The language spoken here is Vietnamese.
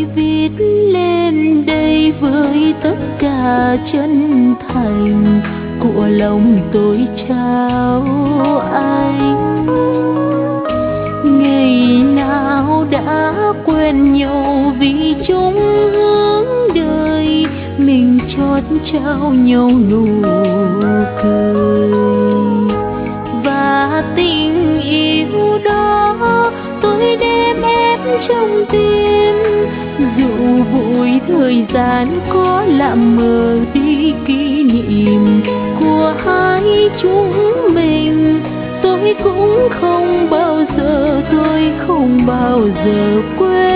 viết lên đây với tất cả chân thành của lòng tôi trao anh. Ngày nào đã quen nhau vì chung hướng đời, mình chót trao nhau nụ cười. Và tình yêu đó tôi đem ép trong tim, dù vội thời gian có làm mờ đi kỷ niệm của hai chúng mình. Tôi cũng không bao giờ quên